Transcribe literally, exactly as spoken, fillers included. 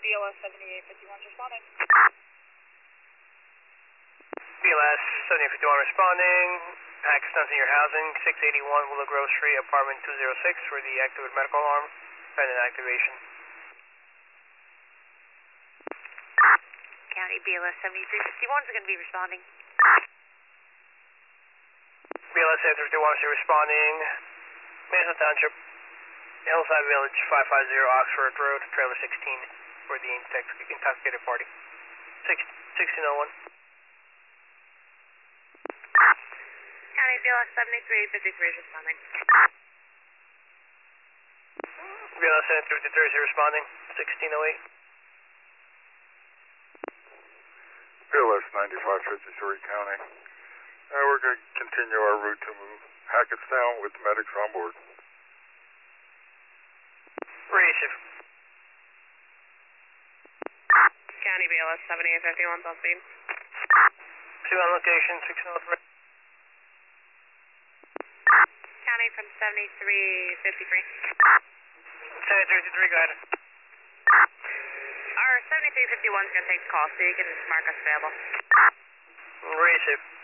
B L S seventy-eight fifty-one responding. B L S seventy-eight fifty-one responding. Hack stunts in your housing, six eighty-one Willow Grove Street, apartment two oh six for the activated medical alarm. Pending activation. County B L S seventy-three fifty-one is going to be responding. B L S seventy-three fifty-one is responding. Mason Township, Hillside Village, five five zero Oxford Road, trailer sixteen for the intox- intoxicated party. sixteen oh one. County B L S seventy-three fifty-three is responding. B L S seventy-three fifty-three is responding. sixteen oh eight. B L S ninety-five fifty-three County. Uh, we're going to continue our route to move Hackettstown with medics on board. Reissue. County B L S seventy-eight fifty-one on speed. Two on location, sixteen oh three. County from seventy-three fifty-three. seventy-three fifty-three, go ahead. Our seventy-three fifty-one is going to take the call, so you can mark us available. Reissue.